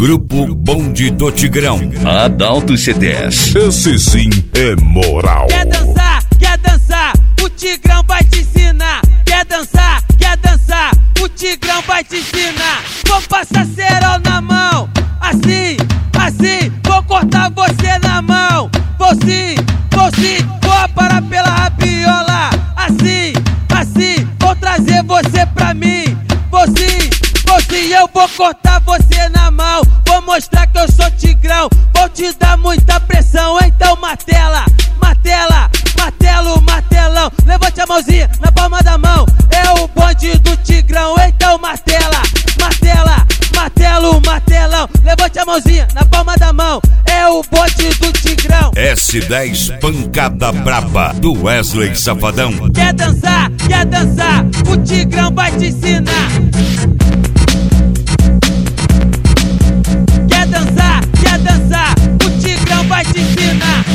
Grupo Bonde do Tigrão, Adalto C10. Esse sim é moral. Quer dançar, o Tigrão vai te ensinar. Quer dançar, o Tigrão vai te ensinar. Vou passar cerol na mão, assim, vou cortar você na mão. Vou sim, vou parar pela rabiola. Assim, vou trazer você pra mim. Vou sim, eu vou cortar você na mão. Vou mostrar que eu sou Tigrão, vou te dar muita pressão. Então martelão. Levante a mãozinha na palma da mão. É o bonde do Tigrão, então martelão. Levante a mãozinha na palma da mão. É o bonde do Tigrão. S10 Pancada Braba, do Wesley Safadão. Quer dançar, o Tigrão vai te ensinar. Quer dançar, o Tigrão vai te ensinar.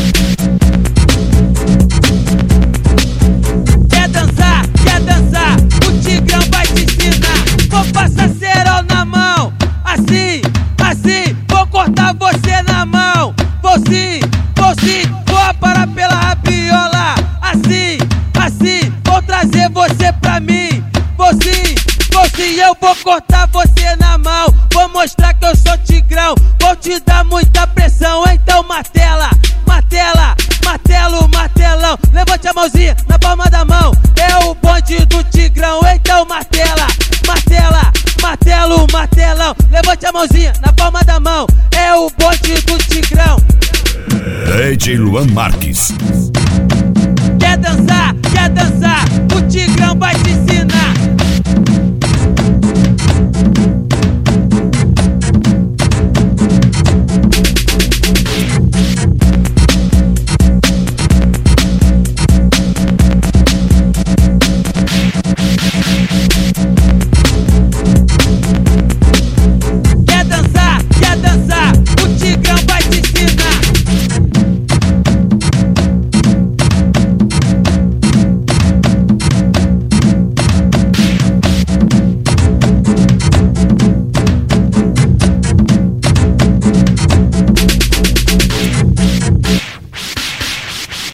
Quer dançar, o Tigrão vai te ensinar. Vou passar cerol na mão, assim, vou cortar você na mão. Vou sim, vou parar pela rabiola. Assim, vou trazer você pra mim. Vou sim, eu vou cortar você na mão. Vou mostrar que eu sou Tigrão, vou te dar muita pressão. Então martelão. Levante a mãozinha na palma da mão. É o bonde do Tigrão, então martelão. Levante a mãozinha na palma da mão. É o bonde do Tigrão. DJ Luan Marques.